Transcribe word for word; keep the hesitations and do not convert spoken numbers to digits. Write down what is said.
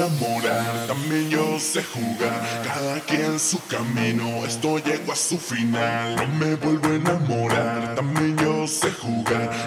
enamorar, también yo sé jugar. Cada quien su camino, esto llegó a su final. No me vuelvo a enamorar, también yo sé jugar.